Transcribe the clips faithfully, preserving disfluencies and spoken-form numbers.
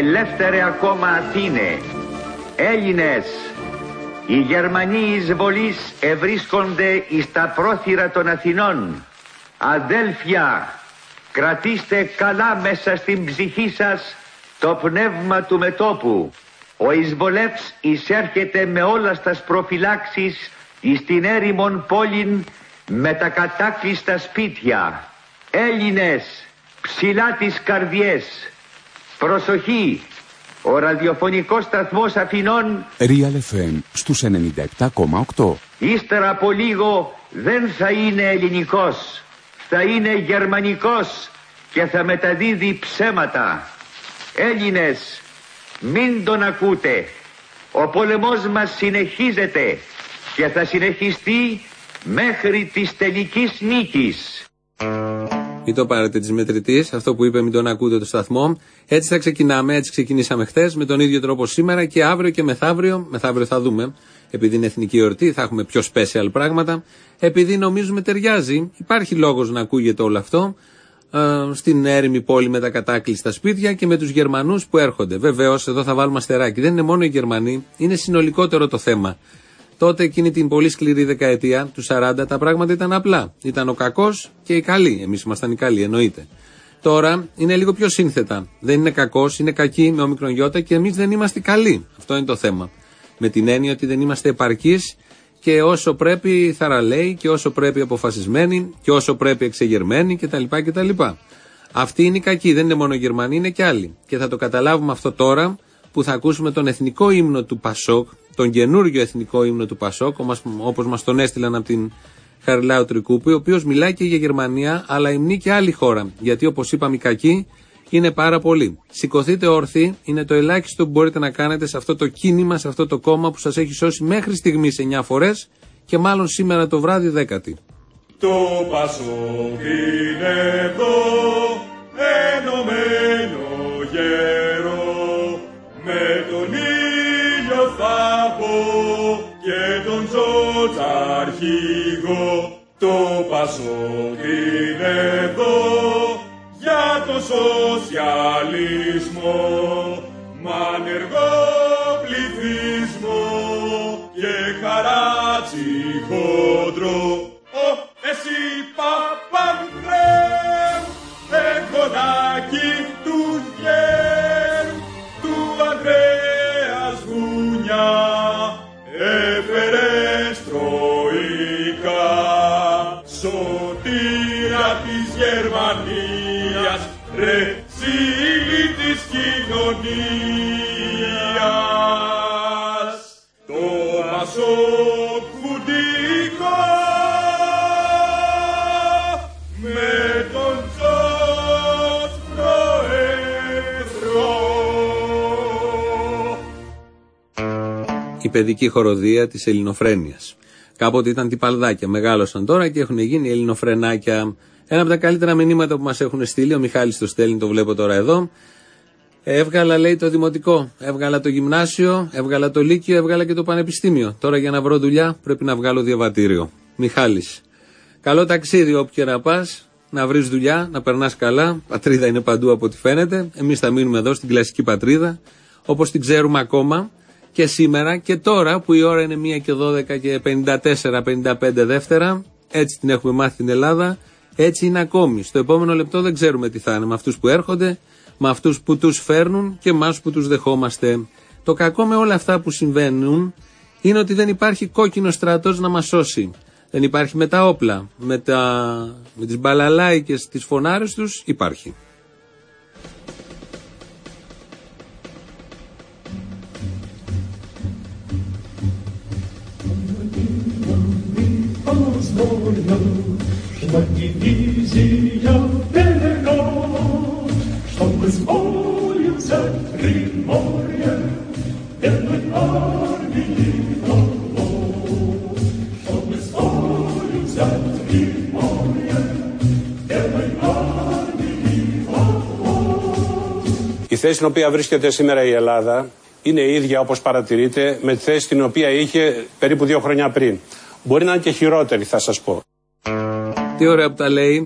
ελεύθερε ακόμα Αθήνε, Έλληνες, οι Γερμανοί εισβολείς ευρίσκονται εις τα πρόθυρα των Αθηνών. Αδέλφια, κρατήστε καλά μέσα στην ψυχή σας το πνεύμα του μετώπου. Ο εισβολεύς εισέρχεται με όλα στας προφυλάξεις εις την έρημον πόλην με τα κατάκλειστα σπίτια. Έλληνες, ψηλά τις καρδιές. Προσοχή, ο ραδιοφωνικός σταθμός Αθηνών Real εφ εμ στους ενενήντα επτά κόμμα οκτώ. Ύστερα από λίγο δεν θα είναι ελληνικός, θα είναι γερμανικός και θα μεταδίδει ψέματα. Έλληνες, μην τον ακούτε. Ο πόλεμος μας συνεχίζεται και θα συνεχιστεί μέχρι της τελικής νίκης. Μην το πάρετε της μετρητής, αυτό που είπε μην τον ακούτε το σταθμό. Έτσι θα ξεκινάμε, έτσι ξεκινήσαμε χθες, με τον ίδιο τρόπο σήμερα και αύριο και μεθαύριο. Μεθαύριο θα δούμε, επειδή είναι εθνική εορτή, θα έχουμε πιο special πράγματα. Επειδή νομίζουμε ταιριάζει, υπάρχει λόγος να ακούγεται όλο αυτό ε, στην έρημη πόλη με τα κατάκλειστα σπίτια και με τους Γερμανούς που έρχονται. Βεβαίως, εδώ θα βάλουμε αστεράκι. Δεν είναι μόνο οι Γερμανοί, είναι συνολικότερο το θέμα. Τότε, εκείνη την πολύ σκληρή δεκαετία του σαράντα, τα πράγματα ήταν απλά. Ήταν ο κακός και οι καλοί. Εμείς ήμασταν οι καλοί, εννοείται. Τώρα είναι λίγο πιο σύνθετα. Δεν είναι κακός, είναι κακοί με όμικρον γιώτα και εμείς δεν είμαστε καλοί. Αυτό είναι το θέμα. Με την έννοια ότι δεν είμαστε επαρκείς και όσο πρέπει θαραλέοι και όσο πρέπει αποφασισμένοι και όσο πρέπει εξεγερμένοι κτλ. κτλ. Αυτοί είναι οι κακοί, δεν είναι μόνο οι Γερμανοί, είναι και άλλοι. Και θα το καταλάβουμε αυτό τώρα που θα ακούσουμε τον εθνικό ύμνο του Πασόκ, τον καινούργιο εθνικό ύμνο του Πασόκ, όπως μας τον έστειλαν από την Χαριλάου Τρικούπη, ο οποίος μιλάει και για Γερμανία, αλλά υμνεί και άλλη χώρα. Γιατί όπως είπαμε, οι κακοί είναι πάρα πολλοί. Σηκωθείτε όρθιοι, είναι το ελάχιστο που μπορείτε να κάνετε σε αυτό το κίνημα, σε αυτό το κόμμα που σας έχει σώσει μέχρι στιγμής εννιά φορές και μάλλον σήμερα το βράδυ δέκατη. Το Πασόκ είναι εδώ, ενωμένο γέρο, με τον ήλιο θα πω και τον Τζότζα αρχηγό. Το Πασόκ είναι εδώ για το σοσιαλισμό, μ' ανεργό πληθυσμό και χαράτσι χοντρό. Ω, εσύ Παπανδρέου, εγγονάκι του γέρου, του Ανδρέας Βουνιά, έφερες τροϊκά, σωτήρα της Γερμανίας, ρε σύλλη της κοινωνίας. Το Πασόκ φουντικό με τον Τζος Προέδρο. Η παιδική χοροδία της ελληνοφρένειας. Κάποτε ήταν τυπαλδάκια, μεγάλωσαν τώρα και έχουν γίνει ελληνοφρενάκια. Ένα από τα καλύτερα μηνύματα που μας έχουν στείλει, ο Μιχάλης το στέλνει, το βλέπω τώρα εδώ. Έβγαλα, λέει, το δημοτικό, έβγαλα το γυμνάσιο, έβγαλα το λύκειο, έβγαλα και το πανεπιστήμιο. Τώρα για να βρω δουλειά πρέπει να βγάλω διαβατήριο. Μιχάλης. Καλό ταξίδι όπου και να πας, να βρεις δουλειά, να περνάς καλά. Πατρίδα είναι παντού από ό,τι φαίνεται. Εμείς θα μείνουμε εδώ στην κλασική πατρίδα, όπως την ξέρουμε ακόμα και σήμερα και τώρα που η ώρα είναι μία και δώδεκα και πενήντα τέσσερα πενήντα πέντε δεύτερα. Έτσι την έχουμε μάθει την Ελλάδα. Έτσι είναι ακόμη. Στο επόμενο λεπτό δεν ξέρουμε τι θα είναι με αυτούς που έρχονται, με αυτούς που τους φέρνουν και εμάς που τους δεχόμαστε. Το κακό με όλα αυτά που συμβαίνουν είναι ότι δεν υπάρχει κόκκινο στρατός να μας σώσει. Δεν υπάρχει με τα όπλα, με, τα, με τις μπαλαλάικες, τις φωνάρες τους υπάρχει. Η θέση στην οποία βρίσκεται σήμερα η Ελλάδα είναι η ίδια, όπως παρατηρείτε, με τη θέση την οποία είχε περίπου δύο χρόνια πριν. Μπορεί να είναι και χειρότερη, θα σας πω. Τι ωραία που τα λέει.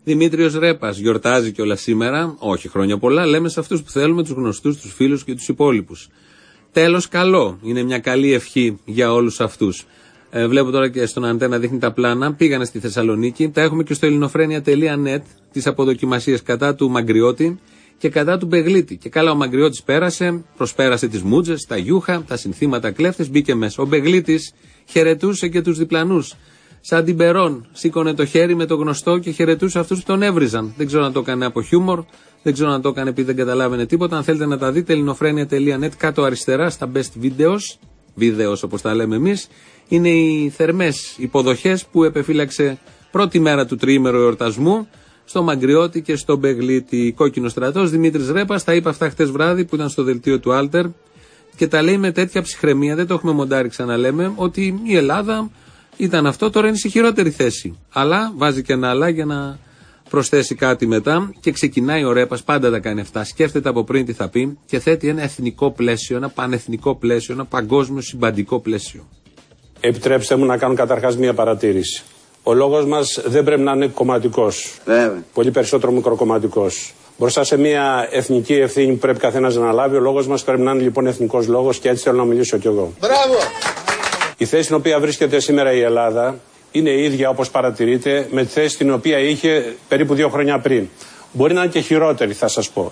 Δημήτριος Ρέπας γιορτάζει κιόλας σήμερα, όχι χρόνια πολλά, λέμε σε αυτούς που θέλουμε, τους γνωστούς, τους φίλους και τους υπόλοιπους. Τέλος καλό, είναι μια καλή ευχή για όλους αυτούς. Ε, βλέπω τώρα και στον Αντένα δείχνει τα πλάνα, πήγανε στη Θεσσαλονίκη, τα έχουμε και στο ελληνοφρένεια τελεία νετ, τις αποδοκιμασίες κατά του Μαγκριώτη και κατά του Μπεγλίτη. Και καλά ο Μαγκριώτης πέρασε, προσπέρασε τις μούτζες, τα γιούχα, τα συνθήματα κλέφτες, μπήκε μέσα. Ο Μπεγλίτης χαιρετούσε και τους διπλανούς. Σαν την Περόν, σήκωνε το χέρι με το γνωστό και χαιρετούσε αυτούς που τον έβριζαν. Δεν ξέρω αν το έκανε από χιούμορ, δεν ξέρω αν το έκανε επειδή δεν καταλάβαινε τίποτα. Αν θέλετε να τα δείτε, ελληνοφρένεια τελεία νετ, κάτω αριστερά στα best videos, videos όπως τα λέμε εμείς, είναι οι θερμές υποδοχές που επεφύλαξε πρώτη μέρα του τριήμερου εορτασμού στο Μαγκριώτη και στο Μπεγλίτη. Κόκκινο στρατός, Δημήτρης Ρέπας, τα είπε αυτά χτες βράδυ που ήταν στο δελτίο του Άλτερ και τα λέει με τέτοια ψυχραιμία, δεν το έχουμε μοντάρει ξαναλέμε, ότι η Ελλάδα ήταν αυτό, τώρα είναι σε χειρότερη θέση. Αλλά βάζει και ένα αλλά για να προσθέσει κάτι μετά και ξεκινάει ο Ρέπας, πάντα τα κάνει αυτά. Σκέφτεται από πριν τι θα πει και θέτει ένα εθνικό πλαίσιο, ένα πανεθνικό πλαίσιο, ένα παγκόσμιο συμπαντικό πλαίσιο. Επιτρέψτε μου να κάνω καταρχάς μία παρατήρηση. Ο λόγος μας δεν πρέπει να είναι κομματικός. Βέβαια. Πολύ περισσότερο μικροκομματικός. Μπροστά σε μια εθνική ευθύνη που πρέπει καθένας να λάβει, ο λόγος μας πρέπει να είναι λοιπόν εθνικός λόγος και έτσι θέλω να μιλήσω κι εγώ. Μπράβο! Η θέση στην οποία βρίσκεται σήμερα η Ελλάδα είναι η ίδια όπως παρατηρείτε με τη θέση την οποία είχε περίπου δύο χρόνια πριν. Μπορεί να είναι και χειρότερη, θα σας πω.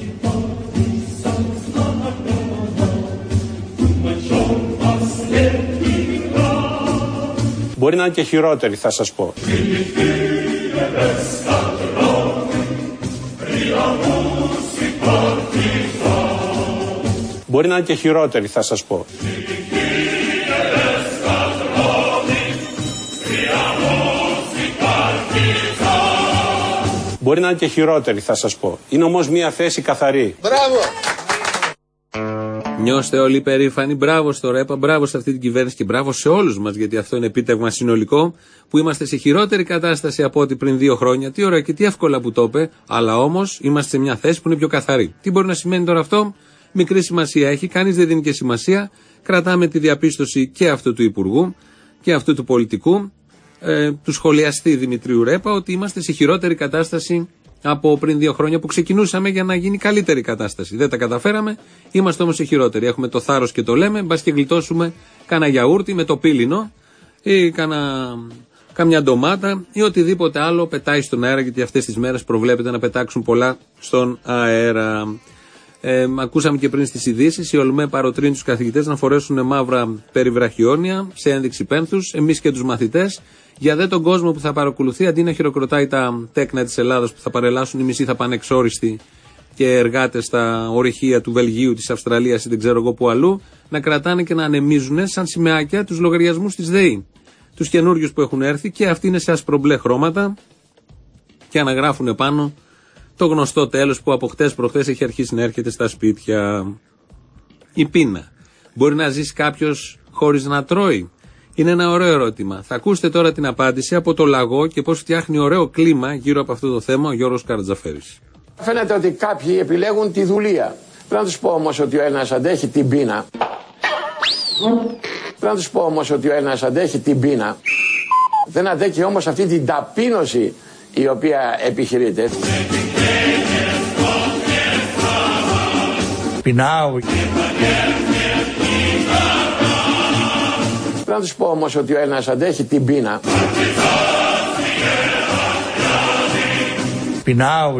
Μπορεί να είναι και χειρότερη, θα σας πω. Μπορεί να είναι και χειρότερη, θα σας πω. Μπορεί να είναι και χειρότερη, θα σας πω. Είναι όμως μια θέση καθαρή. Μπράβο! Νιώστε όλοι υπερήφανοι. Μπράβο στο Ρέπα, μπράβο σε αυτή την κυβέρνηση και μπράβο σε όλους μας, γιατί αυτό είναι επίτευγμα συνολικό, που είμαστε σε χειρότερη κατάσταση από ό,τι πριν δύο χρόνια. Τι ωραία και τι εύκολα που το είπε, αλλά όμως είμαστε σε μια θέση που είναι πιο καθαρή. Τι μπορεί να σημαίνει τώρα αυτό? Μικρή σημασία έχει, κανείς δεν δίνει και σημασία. Κρατάμε τη διαπίστωση και αυτού του Υπουργού και αυτού του πολιτικού, ε, του σχολιαστή Δημητρίου Ρέπα, ότι είμαστε σε χειρότερη κατάσταση από πριν δύο χρόνια που ξεκινούσαμε για να γίνει καλύτερη κατάσταση. Δεν τα καταφέραμε, είμαστε όμως σε χειρότερη. Έχουμε το θάρρος και το λέμε, μπας και γλιτώσουμε κάνα γιαούρτι με το πύλινο ή κάνα, καμιά ντομάτα ή οτιδήποτε άλλο πετάει στον αέρα, γιατί αυτές τις μέρες προβλέπεται να πετάξουν πολλά στον αέρα. Ε, ακούσαμε και πριν στις ειδήσεις, η ΟΛΜΕ παροτρύνει τους καθηγητές να φορέσουν μαύρα περιβραχιόνια σε ένδειξη πένθους, εμείς και τους μαθητές. Για δε τον κόσμο που θα παρακολουθεί, αντί να χειροκροτάει τα τέκνα της Ελλάδας που θα παρελάσουν, οι μισοί θα πάνε εξόριστοι και εργάτες στα ορυχεία του Βελγίου, της Αυστραλίας ή δεν ξέρω εγώ που αλλού, να κρατάνε και να ανεμίζουν σαν σημαίακια τους λογαριασμούς της ΔΕΗ. Τους καινούριους που έχουν έρθει και αυτοί είναι σε ασπρομπλε χρώματα και αναγράφουν επάνω το γνωστό τέλος που από χτες προχτές έχει αρχίσει να έρχεται στα σπίτια. Η πείνα. Μπορεί να ζήσει κάποιος χωρίς να τρώει? Είναι ένα ωραίο ερώτημα. Θα ακούσετε τώρα την απάντηση από το λαγό και πώς φτιάχνει ωραίο κλίμα γύρω από αυτό το θέμα ο Γιώργος Καρατζαφέρης. Φαίνεται ότι κάποιοι επιλέγουν τη δουλεία. Πρέπει να τους πω όμως ότι ο ένας αντέχει την πείνα. Πρέπει να τους πω όμως ότι ο ένας αντέχει την πείνα. Δεν αντέχει όμως αυτή την ταπείνωση η οποία επιχειρείται. Πεινάω. Πρέπει να τους πω όμως ότι ο ένας αντέχει την πείνα. Πεινάω.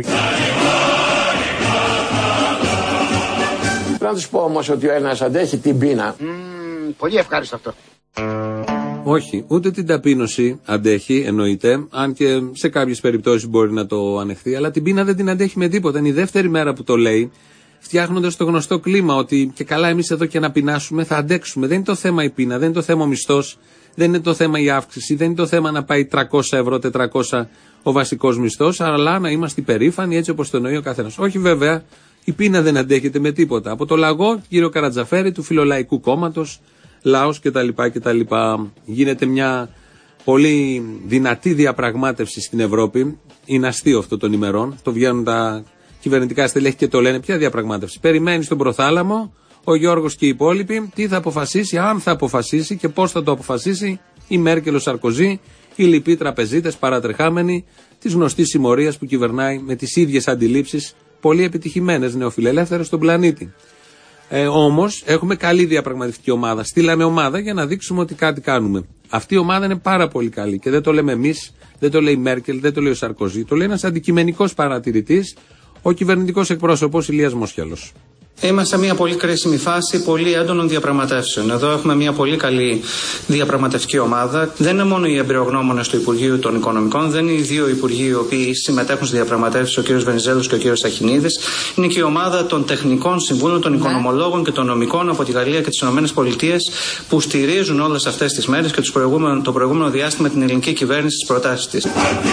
Πρέπει να τους πω όμως ότι ο ένας αντέχει την πείνα. Mm, πολύ ευχάριστο αυτό. Όχι, ούτε την ταπείνωση αντέχει, εννοείται, αν και σε κάποιες περιπτώσεις μπορεί να το ανεχθεί, αλλά την πείνα δεν την αντέχει με τίποτα. Είναι η δεύτερη μέρα που το λέει, φτιάχνοντας το γνωστό κλίμα ότι και καλά εμείς εδώ και να πεινάσουμε θα αντέξουμε. Δεν είναι το θέμα η πείνα, δεν είναι το θέμα ο μισθός, δεν είναι το θέμα η αύξηση, δεν είναι το θέμα να πάει τριακόσια ευρώ, τετρακόσια ο βασικός μισθός, αλλά να είμαστε υπερήφανοι έτσι όπως το εννοεί ο καθένας. Όχι βέβαια, η πείνα δεν αντέχεται με τίποτα. Από το λαγό, κύριο Καρατζαφέρη, του Φιλολαϊκού Κόμματος, Λάος κτλ. κτλ. Γίνεται μια πολύ δυνατή διαπραγμάτευση στην Ευρώπη. Είναι αστείο αυτό των ημερών. Το βγαίνουν τα κυβερνητικά στελέχη και το λένε. Ποια διαπραγμάτευση? Περιμένει στον προθάλαμο ο Γιώργος και οι υπόλοιποι τι θα αποφασίσει, αν θα αποφασίσει και πώς θα το αποφασίσει η Μέρκελ, ο Σαρκοζή, οι λοιποί τραπεζίτες παρατρεχάμενοι της γνωστής συμμορίας που κυβερνάει με τις ίδιες αντιλήψεις πολύ επιτυχημένες νεοφιλελεύθερες στον πλανήτη. Ε, όμως έχουμε καλή διαπραγματευτική ομάδα. Στείλαμε ομάδα για να δείξουμε ότι κάτι κάνουμε. Αυτή η ομάδα είναι πάρα πολύ καλή και δεν το λέμε εμείς, δεν το λέει η Μέρκελ, δεν το λέει ο Σαρκοζή, το λέει ένας αντικειμενικός παρατηρητής, ο κυβερνητικός εκπρόσωπος Ηλίας Μόσχελος. Είμαστε σε μια πολύ κρίσιμη φάση πολύ έντονων διαπραγματεύσεων. Εδώ έχουμε μια πολύ καλή διαπραγματευτική ομάδα. Δεν είναι μόνο οι εμπειρογνώμονες του Υπουργείου των Οικονομικών, δεν είναι οι δύο υπουργοί οι οποίοι συμμετέχουν στις διαπραγματεύσεις, ο κ. Βενιζέλος και ο κ. Σταχινίδης. Είναι και η ομάδα των τεχνικών συμβούλων, των οικονομολόγων και των νομικών από τη Γαλλία και τις ΗΠΑ που στηρίζουν όλες αυτές τις μέρες και το προηγούμενο διάστημα την ελληνική κυβέρνηση στις προτάσεις της.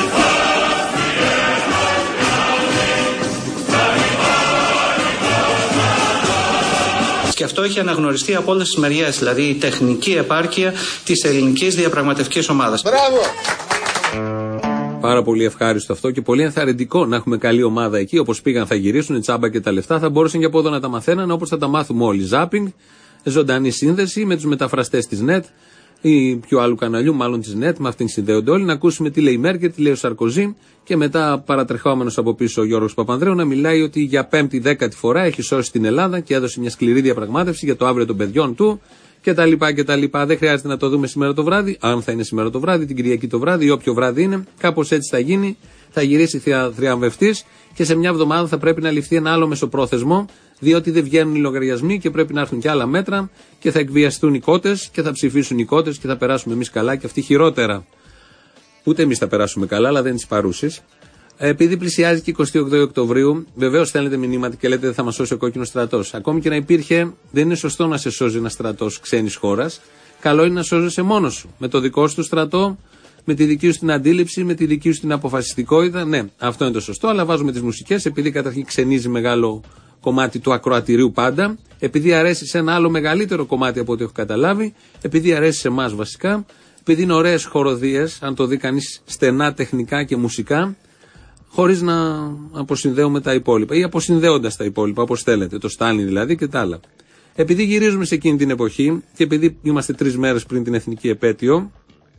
Και αυτό έχει αναγνωριστεί από όλες τις μεριές, δηλαδή η τεχνική επάρκεια της ελληνικής διαπραγματευτικής ομάδας. Μπράβο! Πάρα πολύ ευχάριστο αυτό και πολύ ενθαρρυντικό να έχουμε καλή ομάδα εκεί. Όπως πήγαν, θα γυρίσουν τσάμπα και τα λεφτά. Θα μπορούσαν και από εδώ να τα μαθαίναν, όπως θα τα μάθουμε όλοι. Ζάπινγκ, ζωντανή σύνδεση με τους μεταφραστές της ΝΕΤ ή πιο άλλου καναλιού, μάλλον της ΝΕΤ. Με αυτήν συνδέονται όλοι. Να ακούσουμε τι λέει η Μέρκελ, τι λέει ο Σαρκοζή και μετά παρατρεχόμενος από πίσω ο Γιώργος Παπανδρέου να μιλάει ότι για πέμπτη δέκατη φορά έχει σώσει την Ελλάδα και έδωσε μια σκληρή διαπραγμάτευση για το αύριο των παιδιών του κτλ. κτλ. Δεν χρειάζεται να το δούμε σήμερα το βράδυ, αν θα είναι σήμερα το βράδυ, την Κυριακή το βράδυ ή όποιο βράδυ είναι. Κάπως έτσι θα γίνει. Θα γυρίσει θριαμβευτής και σε μια εβδομάδα θα πρέπει να ληφθεί ένα άλλο μεσοπρόθεσμο, διότι δεν βγαίνουν οι λογαριασμοί και πρέπει να έρθουν και άλλα μέτρα και θα εκβιαστούν οι κότες και θα ψηφίσουν οι κότες και θα περάσουμε εμείς καλά και αυτοί χειρότερα. Ούτε εμείς θα περάσουμε καλά, αλλά δεν είναι της παρούσης. Επειδή πλησιάζει και εικοστή όγδοη Οκτωβρίου, βεβαίως στέλνετε μηνύματα και λέτε δεν θα μας σώσει ο κόκκινος στρατός. Ακόμη και να υπήρχε, δεν είναι σωστό να σε σώζει ένας στρατός ξένης χώρας. Καλό είναι να σώζεσαι μόνος σου. Με το δικό σου το στρατό, με τη δική σου την αντίληψη, με τη δική σου την αποφασιστικότητα. Ναι, αυτό είναι το σωστό, αλλά βάζουμε τις μουσικές, επειδή καταρχήν ξενίζει μεγάλο κομμάτι του ακροατηρίου πάντα, επειδή αρέσει σε ένα άλλο μεγαλύτερο κομμάτι από ό,τι έχω καταλάβει, επειδή αρέσει σε εμάς βασικά, επειδή είναι ωραίες χοροδίες, αν το δει κανείς στενά τεχνικά και μουσικά, χωρίς να αποσυνδέουμε τα υπόλοιπα ή αποσυνδέοντας τα υπόλοιπα, όπως θέλετε, το Στάλιν δηλαδή και τα άλλα. Επειδή γυρίζουμε σε εκείνη την εποχή και επειδή είμαστε τρεις μέρες πριν την εθνική επέτειο,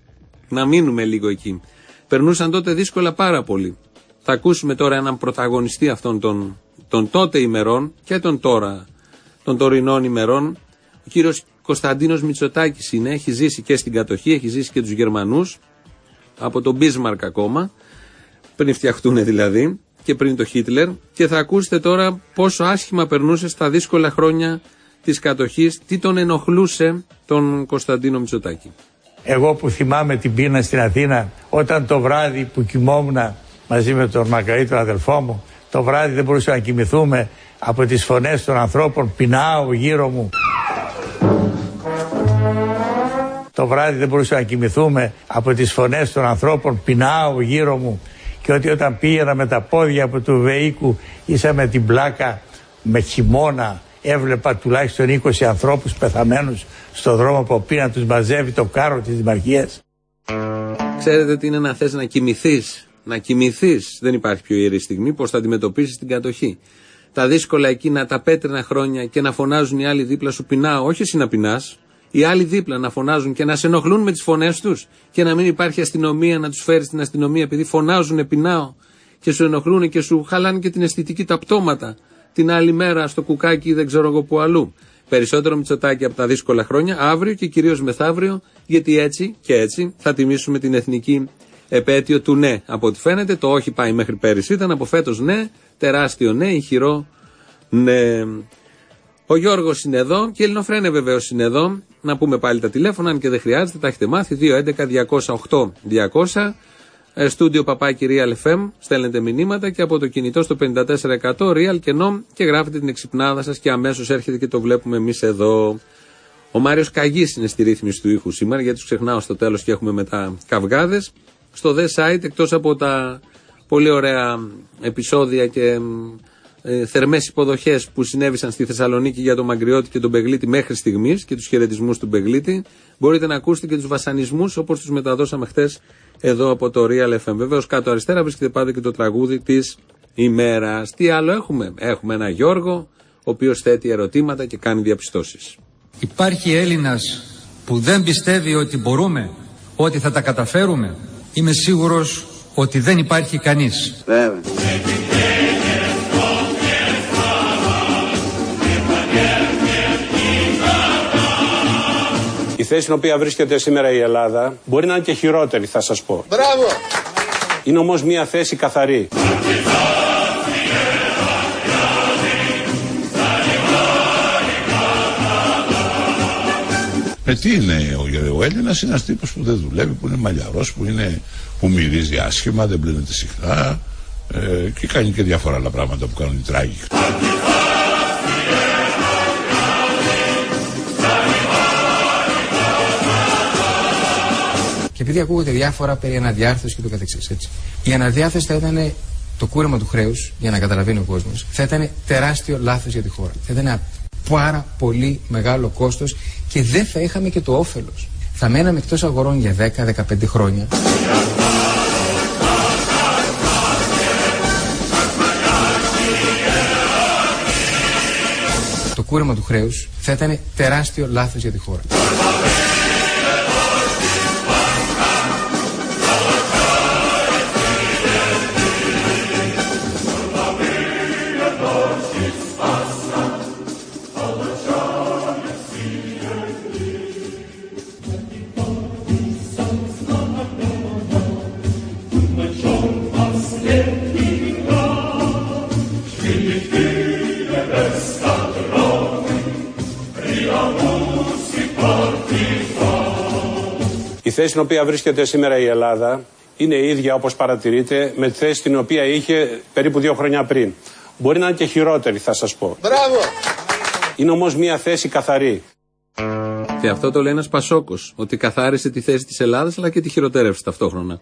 να μείνουμε λίγο εκεί. Περνούσαν τότε δύσκολα πάρα πολύ. Θα ακούσουμε τώρα έναν πρωταγωνιστή αυτών των, των τότε ημερών και των τώρα, των τωρινών ημερών. Ο κύριος Κωνσταντίνος Μητσοτάκης είναι, έχει ζήσει και στην κατοχή, έχει ζήσει και τους Γερμανούς, από τον Μπίσμαρκ ακόμα, πριν φτιαχτούν δηλαδή, και πριν το Χίτλερ, και θα ακούσετε τώρα πόσο άσχημα περνούσε στα δύσκολα χρόνια της κατοχής, τι τον ενοχλούσε τον Κωνσταντίνο Μητσοτάκη. Εγώ που θυμάμαι την πείνα στην Αθήνα, όταν το βράδυ που κοιμόμουν μαζί με τον Μακαή, τον αδελφό μου, το βράδυ δεν μπορούσαμε να κοιμηθούμε από τις φωνές των ανθρώπων, πεινάω γύρω μου. Το βράδυ δεν μπορούσαμε να κοιμηθούμε από τις φωνές των ανθρώπων, πεινάω γύρω μου. Και ότι όταν πήγαινα με τα πόδια από του Βεϊκού, ίσα με την πλάκα, με χειμώνα, έβλεπα τουλάχιστον είκοσι ανθρώπους πεθαμένους στον δρόμο που πήγα να τους μαζεύει το κάρο της Δημαρχίας. Ξέρετε τι είναι να θες να κοιμηθείς, να κοιμηθείς, δεν υπάρχει πιο ιερή στιγμή, πώς θα αντιμετωπίσεις την κατοχή. Τα δύσκολα εκείνα, τα πέτρινα χρόνια και να φωνάζουν οι άλλοι δίπλα σου πεινάω, όχι εσύ να πεινάς, οι άλλοι δίπλα να φωνάζουν και να σε ενοχλούν με τις φωνές τους και να μην υπάρχει αστυνομία να τους φέρει στην αστυνομία επειδή φωνάζουν πεινάω και σου ενοχλούν και σου χαλάνε και την αισθητική τα πτώματα την άλλη μέρα στο κουκάκι ή δεν ξέρω εγώ που αλλού. Περισσότερο Μητσοτάκη από τα δύσκολα χρόνια, αύριο και κυρίως μεθαύριο, γιατί έτσι και έτσι θα τιμήσουμε την εθνική επέτειο του ναι. Από ό,τι φαίνεται το όχι πάει μέχρι πέρυσι, ήταν από φέτος ναι, τεράστιο ναι, ηχηρό ναι. Ο Γιώργος είναι εδώ και η Ελληνοφρένεια βεβαίως είναι εδώ. Να πούμε πάλι τα τηλέφωνα, αν και δεν χρειάζεται, τα έχετε μάθει. δύο έντεκα διακόσια οκτώ διακόσια. Στούντιο παπάκι Real εφ εμ, στέλνετε μηνύματα και από το κινητό στο πενήντα τέσσερα εκατό Real και Nom και γράφετε την εξυπνάδα σας και αμέσως έρχεται και το βλέπουμε εμείς εδώ. Ο Μάριος Καγής είναι στη ρύθμιση του ήχου σήμερα, γιατί τους ξεχνάω στο τέλος και έχουμε μετά καυγάδες. Στο δε site, εκτός από τα πολύ ωραία επεισόδια και ε, θερμές υποδοχές που συνέβησαν στη Θεσσαλονίκη για τον Μαγκριώτη και τον Μπεγλίτη μέχρι στιγμής και τους χαιρετισμούς του Μπεγλίτη, μπορείτε να ακούσετε και τους βασανισμούς όπως τους μεταδώσαμε χθες εδώ από το Real εφ εμ. Βεβαίως κάτω αριστερά βρίσκεται πάντα και το τραγούδι της ημέρας. Τι άλλο έχουμε? Έχουμε ένα Γιώργο, ο οποίος θέτει ερωτήματα και κάνει διαπιστώσεις. Υπάρχει Έλληνας που δεν πιστεύει ότι μπορούμε, ότι θα τα καταφέρουμε? Είμαι σίγουρος ότι δεν υπάρχει κανείς. Βέβαια. Η θέση στην οποία βρίσκεται σήμερα η Ελλάδα μπορεί να είναι και χειρότερη, θα σας πω. Μπράβο! Είναι όμως μια θέση καθαρή. Με τι είναι ο, ο Έλληνας, είναι ένας τύπος που δεν δουλεύει, που είναι μαλλιαρός, που, είναι, που μυρίζει άσχημα, δεν πλένεται συχνά ε, και κάνει και διάφορα άλλα πράγματα που κάνουν οι τράγοι. Και επειδή ακούγονται διάφορα περί αναδιάρθρωσης και το καθεξής, έτσι. Η αναδιάρθρωση θα ήταν το κούρεμα του χρέους, για να καταλαβαίνει ο κόσμος, θα ήταν τεράστιο λάθος για τη χώρα. Θα ήταν ένα πάρα πολύ μεγάλο κόστος και δεν θα είχαμε και το όφελος. Θα μέναμε εκτός αγορών για δέκα με δεκαπέντε χρόνια. Το κούρεμα του χρέους θα ήταν τεράστιο λάθος για τη χώρα. Η θέση στην οποία βρίσκεται σήμερα η Ελλάδα είναι η ίδια, όπως παρατηρείτε, με τη θέση την οποία είχε περίπου δύο χρόνια πριν. Μπορεί να είναι και χειρότερη, θα σας πω. Μπράβο! Είναι όμως μια θέση καθαρή. Και αυτό το λέει ένας Πασόκος, ότι καθάρισε τη θέση της Ελλάδας αλλά και τη χειροτέρευσε ταυτόχρονα.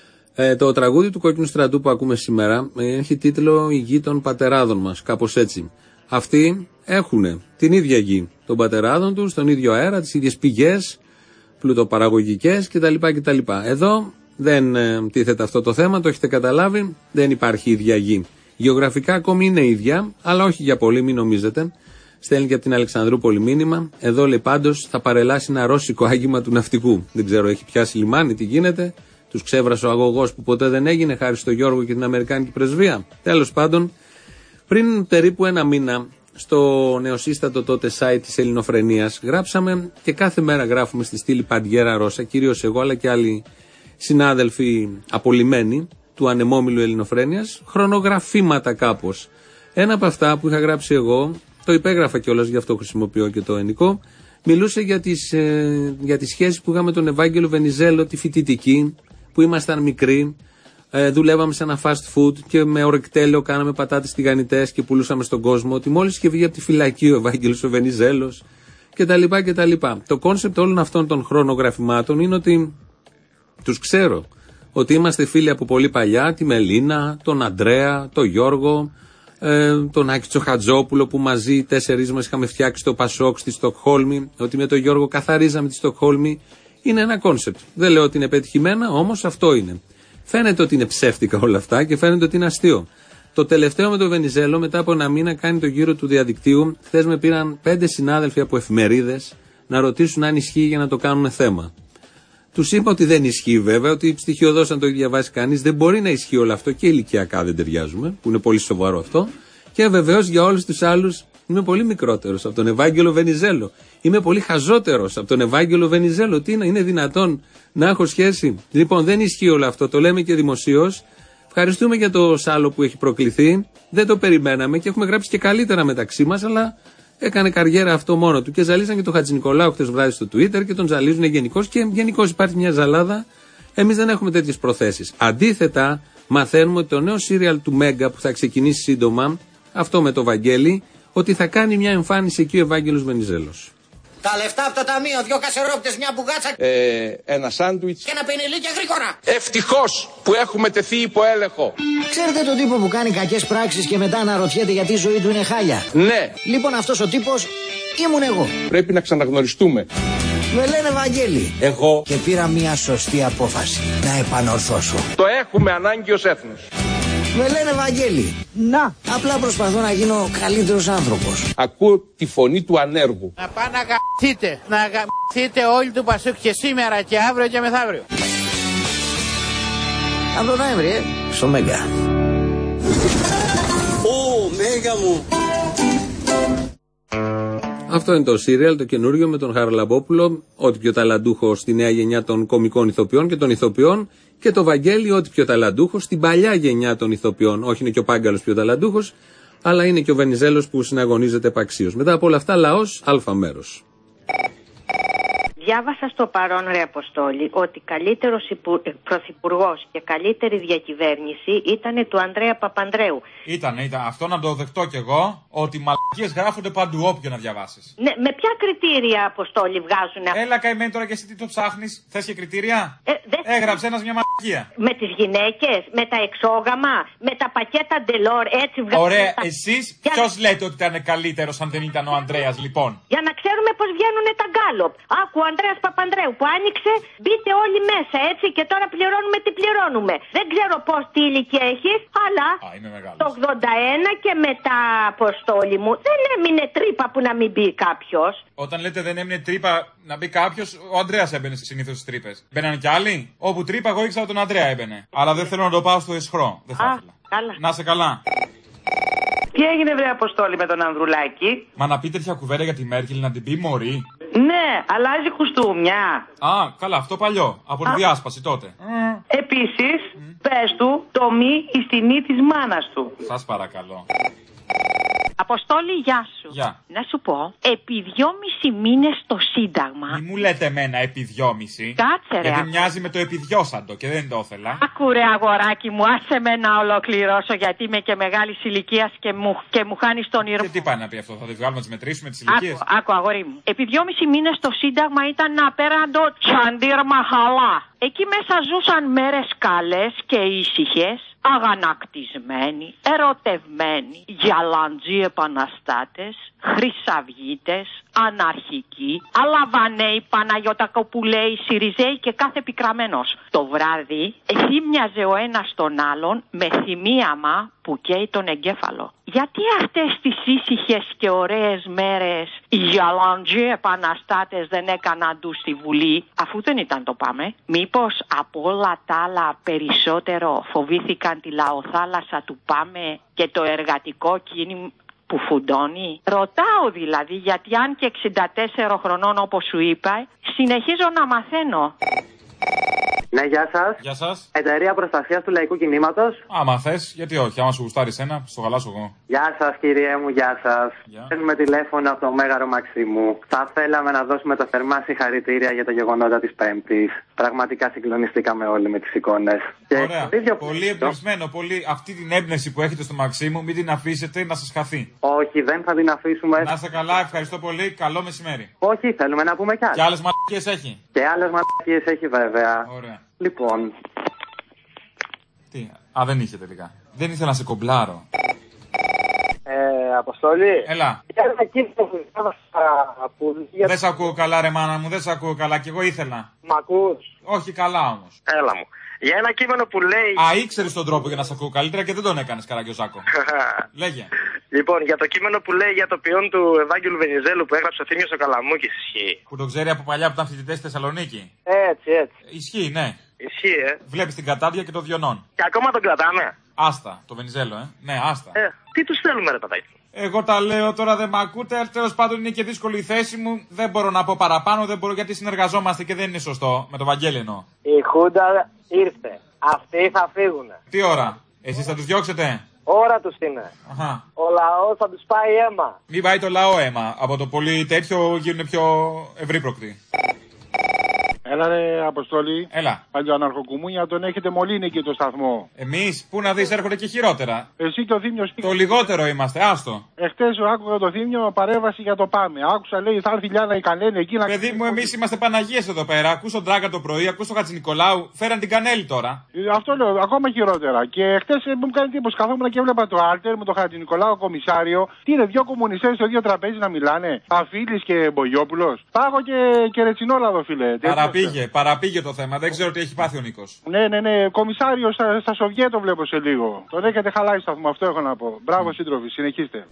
Ε, το τραγούδι του Κόκκινου Στρατού που ακούμε σήμερα έχει τίτλο «Η γη των πατεράδων μας», κάπως έτσι. Αυτοί έχουν την ίδια γη των πατεράδων τους, τον ίδιο αέρα, τις ίδιες πηγές, πλουτοπαραγωγικές κτλ. κτλ. Εδώ δεν ε, τίθεται αυτό το θέμα, το έχετε καταλάβει, δεν υπάρχει ίδια γη. Γεωγραφικά ακόμη είναι ίδια, αλλά όχι για πολύ, μην νομίζετε. Στέλνει και από την Αλεξανδρούπολη μήνυμα. Εδώ λέει πάντως θα παρελάσει ένα ρώσικο άγγιμα του ναυτικού. Δεν ξέρω, έχει πιάσει λιμάνι, τι γίνεται. Τους ξέβρασε ο αγωγός που ποτέ δεν έγινε, χάρη στο Γιώργο και την Αμερικάνικη πρεσβεία. Τέλος πάντων, πριν περίπου ένα μήνα, στο νεοσύστατο τότε site της Ελληνοφρενίας, γράψαμε και κάθε μέρα γράφουμε στη στήλη Παντιέρα Ρώσα, κυρίως εγώ αλλά και άλλοι συνάδελφοι απολυμμένοι του ανεμόμυλου Ελληνοφρένειας, χρονογραφήματα κάπως. Ένα από αυτά που είχα γράψει εγώ, το υπέγραφα κιόλας, γι' αυτό χρησιμοποιώ και το ενικό, μιλούσε για τις, ε, για τις σχέσεις που είχαμε τον Ευάγγελο Βενιζέλο, τη φοιτητική, που ήμασταν μικροί. Ε, δουλεύαμε σε ένα fast food και με ορεκτέλαιο κάναμε πατάτες τηγανιτές και πουλούσαμε στον κόσμο. Ότι μόλις είχε βγει από τη φυλακή ο Ευάγγελος ο Βενιζέλος κτλ. κτλ. Το κόνσεπτ όλων αυτών των χρονογραφημάτων είναι ότι τους ξέρω. Ότι είμαστε φίλοι από πολύ παλιά, τη Μελίνα, τον Αντρέα, τον Γιώργο, ε, τον Άκη Τσοχατζόπουλο που μαζί οι τέσσερις μας είχαμε φτιάξει το Πασόκ στη Στοκχόλμη. Ότι με τον Γιώργο καθαρίζαμε τη Στοκχόλμη. Είναι ένα κόνσεπτ. Δεν λέω ότι είναι πετυχημένα, όμως αυτό είναι. Φαίνεται ότι είναι ψεύτικα όλα αυτά και φαίνεται ότι είναι αστείο. Το τελευταίο με τον Βενιζέλο, μετά από ένα μήνα, κάνει το γύρο του διαδικτύου. Χθες με πήραν πέντε συνάδελφοι από εφημερίδες να ρωτήσουν αν ισχύει για να το κάνουν θέμα. Τους είπα ότι δεν ισχύει βέβαια, ότι στοιχειοδός αν το έχει διαβάσει κανείς δεν μπορεί να ισχύει όλο αυτό και ηλικιακά δεν ταιριάζουμε, που είναι πολύ σοβαρό αυτό. Και βεβαίως για όλους τους άλλους είμαι πολύ μικρότερος από τον Ευάγγελο Βενιζέλο. Είμαι πολύ χαζότερος από τον Ευάγγελο Βενιζέλο. Τι είναι, είναι δυνατόν να έχω σχέση? Λοιπόν, δεν ισχύει όλο αυτό, το λέμε και δημοσίως. Ευχαριστούμε για το σάλο που έχει προκληθεί. Δεν το περιμέναμε και έχουμε γράψει και καλύτερα μεταξύ μας, αλλά έκανε καριέρα αυτό μόνο του. Και ζαλίζαν και τον Χατζηνικολάου χτες βράδυ στο Twitter και τον ζαλίζουν γενικώς. Και γενικώς υπάρχει μια ζαλάδα. Εμείς δεν έχουμε τέτοιες προθέσεις. Αντίθετα, μαθαίνουμε ότι το νέο σύριαλ του Μέγκα που θα ξεκινήσει σύντομα, αυτό με το Βαγγέλη, ότι θα κάνει μια εμφάνιση εκεί ο Ευάγγελος Βενιζέλος. Τα λεφτά από το ταμείο, δυο κασερόπιτες, μια μπουγάτσα, ε, ένα σάντουιτς και ένα πενιλί και γρήγορα. Ευτυχώς που έχουμε τεθεί υπό έλεγχο. Ξέρετε τον τύπο που κάνει κακές πράξεις και μετά αναρωτιέται γιατί η ζωή του είναι χάλια? Ναι. Λοιπόν, αυτός ο τύπος ήμουν εγώ. Πρέπει να ξαναγνωριστούμε. Με λένε Βαγγέλη. Εγώ. Και πήρα μια σωστή απόφαση να επανορθώσω. Το έχουμε ανάγκη ως έθνος. Με λένε Βαγγέλη. Να. Απλά προσπαθώ να γίνω καλύτερος άνθρωπος. Ακούω τη φωνή του ανέργου. Να πάνε να γαμηθείτε. Να γαμηθείτε όλοι του Πασόκ και σήμερα και αύριο και μεθαύριο. Από τον Νοέμβρη, ε, στο Μέγκα. Ω, Μέγα μου. Αυτό είναι το σύριαλ, το καινούριο με τον Χαραλαμπόπουλο, ό,τι πιο ταλαντούχο στη νέα γενιά των κωμικών ηθοποιών και των ηθοποιών, και το Βαγγέλη, ό,τι πιο ταλαντούχο στην παλιά γενιά των ηθοποιών. Όχι είναι και ο Πάγκαλος πιο ταλαντούχος, αλλά είναι και ο Βενιζέλος που συναγωνίζεται επαξίως. Μετά από όλα αυτά, λαός, αλφα μέρος. Διάβασα στο παρόν, ρε Αποστόλη, ότι καλύτερος πρωθυπουργός και καλύτερη διακυβέρνηση ήταν του Ανδρέα Παπανδρέου. Ήταν, ήταν. Αυτό να το δεχτώ κι εγώ, ότι οι μαλακίες γράφονται παντού, όποιο να διαβάσεις. Ναι, με ποια κριτήρια, Αποστόλη, βγάζουν. Έλα καημένη τώρα και εσύ τι το ψάχνεις, θες και κριτήρια. Ε, δε... Έγραψε ένας μια μαλακία. Με τις γυναίκες, με τα εξόγαμα, με τα πακέτα Ντελόρ, έτσι βγάζουν. Ωραία, τα... εσείς για... ποιος λέτε ότι ήταν καλύτερος αν δεν ήταν ο Ανδρέας, λοιπόν. Για να ξέρουμε πώς βγαίνουν τα γκάλοπ. Άκου, ο Ανδρέας Παπανδρέου που άνοιξε, μπείτε όλοι μέσα, έτσι, και τώρα πληρώνουμε τι πληρώνουμε. Δεν ξέρω πώς τι ηλικία έχεις, αλλά Α, το ογδόντα ένα και μετά, Αποστόλη μου, δεν έμεινε τρύπα που να μην μπει κάποιος. Όταν λέτε δεν έμεινε τρύπα να μπει κάποιος, ο Ανδρέας έμπαινε συνήθως στις τρύπες. Μπαίνανε κι άλλοι. Όπου τρύπα, εγώ ήξερα τον Ανδρέα έμπαινε. Αλλά δεν θέλω να το πάω στο εσχρό. Δεν θα ήθελα. Καλά. Να σε καλά. Τι έγινε, βρε Αποστόλη, με τον Ανδρουλάκη? Μα να πει τέτοια κουβέντα για τη Μέρκελ, να την πει μωρή. Ναι, αλλάζει κουστούμια. Α, καλά, αυτό παλιό. Από τη διάσπαση τότε. Mm. Επίσης, mm. πες του το μη εις τη μη της μάνας του. Σας παρακαλώ. Αποστόλη, γεια σου. Γεια. Να σου πω, επί δυόμισι μήνες το Σύνταγμα. Μη μου λέτε εμένα επί δυόμισι. Κάτσε ρε. Γιατί μοιάζει με το επιδιώσαντο και δεν το ήθελα. Άκουρε αγοράκι μου, άσε με να ολοκληρώσω, γιατί είμαι και μεγάλη ηλικία και μου, και μου χάνει τον ήρμο. Και τι πάει να πει αυτό, θα τη βγάλουμε να τις μετρήσουμε τις ηλικίες. Άκου, άκου αγόρι μου. Επί δυόμισι μήνες το Σύνταγμα ήταν απέραντο Τσαντήρ Μαχαλά. Εκεί μέσα ζούσαν μέρες καλές και ήσυχες, αγανακτισμένοι, ερωτευμένοι, γυαλαντζοί επαναστάτες, χρυσαυγίτες, αναρχικοί, αλαβανέοι, Παναγιωτακοπουλέοι, Σιριζέοι και κάθε πικραμένος. Το βράδυ εθύμιαζε ο ένας τον άλλον με θυμίαμα που καίει τον εγκέφαλο. Γιατί αυτές τις ήσυχες και ωραίες μέρες οι γυαλαντζοί επαναστάτες δεν έκαναν του στη Βουλή, αφού δεν ήταν το πάμε? Μήπως από όλα τα άλλα περισσότερο φοβήθηκαν τη λαοθάλασσα του πάμε και το εργατικό κίνημα που φουντώνει? Ρωτάω δηλαδή, γιατί αν και εξήντα τέσσερα χρονών όπως σου είπα, συνεχίζω να μαθαίνω. Ναι, γεια σας. Γεια σας. Εταιρεία Προστασίας του Λαϊκού Κινήματος. Άμα θες, γιατί όχι, άμα σου γουστάρεις ένα, στο χαλάσω εγώ. Γεια σας, κύριε μου, γεια σας. Παίρνουμε τηλέφωνο από το Μέγαρο Μαξιμού. Θα θέλαμε να δώσουμε τα θερμά συγχαρητήρια για τα γεγονότα της Πέμπτης. Πραγματικά συγκλονιστήκαμε όλοι με τις εικόνες. Ωραία. Και... Πολύ εμπνευσμένο, πολύ. Αυτή την έμπνευση που έχετε στο Μαξίμου, μην την αφήσετε να σας χαθεί. Όχι, δεν θα την αφήσουμε. Να είστε καλά, ευχαριστώ πολύ. Καλό μεσημέρι. Όχι, θέλουμε να πούμε κι άλλα. Και άλλες μαλακίες έχει. Και άλλες μαλακίες έχει, βέβαια. Ωραία. Λοιπόν. Τι, α, δεν είχε τελικά. Δεν ήθελα να σε κομπλάρω. Ε, Αποστόλη. Έλα. Δεν σ' ακούω καλά, ρε μάνα μου, δεν σ' ακούω καλά. Κι εγώ ήθελα. Μ' ακούς? Όχι καλά όμως. Έλα μου. Για ένα κείμενο που λέει. Α, ήξερες τον τρόπο για να σ' ακούω καλύτερα και δεν τον έκανες, Καραγκιόζάκο. Λέγε. Λοιπόν, για το κείμενο που λέει για το ποιόν του Ευάγγελου Βενιζέλου που έγραψε ο Θήμιος ο Καλαμούκης, ισχύει? Που τον ξέρει από παλιά που ήταν φοιτητές στη Θεσσαλονίκη. Έτσι, έτσι. Ισχύει, ναι. Ισχύει, ε. Βλέπεις την Κατάδια και το Διονόν. Και ακόμα τον κρατάμε. Άστα, το Βενιζέλο, ε. Ναι, άστα. Ε, τι τους θέλουμε, ρε παιδάκι. Εγώ τα λέω τώρα, δεν μ' ακούτε. Τέλος πάντων είναι και δύσκολη η θέση μου. Δεν μπορώ να πω παραπάνω, δεν μπορώ γιατί συνεργαζόμαστε και δεν είναι σωστό. Με τον Βαγγέλη εννοώ. Η Χούντα ήρθε. Αυτοί θα φύγουνε. Τι ώρα? Εσείς θα τους διώξετε? Ώρα τους είναι. Αχα. Ο λαός θα τους πάει αίμα. Μην πάει το λαό αίμα. Από το πολύ τέτοιο γίνουν πιο ευρύπροκτοι. Έλα ρε Αποστόλη. Έλα. Παλιοαναρχοκουμούνια τον έχετε μολύνει εκεί το σταθμό. Εμείς, πού να δεις, έρχονται και χειρότερα. Εσύ και ο Θήμιος. Το λιγότερο είμαστε, άστο. Εχθές άκουγα το Θήμιο παρέμβαση για το πάμε. Άκουσα λέει θα έρθει η Λιάννα η Κανέλη εκεί να. Παιδί μου, εμείς είμαστε Παναγίες εδώ πέρα. Ακούς τον Τράγκα το πρωί, ακούς τον Χατζηνικολάου. Φέραν την Κανέλη τώρα. Αυτό λέω, ακόμα χειρότερα. Και χθες μου κάνει τίποτα. Καθόμουν και έβλεπα το Άλτερ με τον Χατζηνικολάου κομισάριο. Τι είναι, δύο κομμουνιστές στο ίδιο τραπέζι να μιλάνε. Αφίλης και Μπογιόπουλος. Πάγω και, και Ρετσινόλαδο, φίλε. Παραπήγε, παραπήγε το θέμα. Δεν ξέρω τι έχει πάθει ο Νίκος. Ναι, ναι, ναι. Κομισάριο στα, στα Σοβιέτ το βλέπω σε λίγο. Τον έχετε χαλάσει σταθμό, αυτό έχω να πω. Μπράβο, σύντροφοι, συνεχίστε.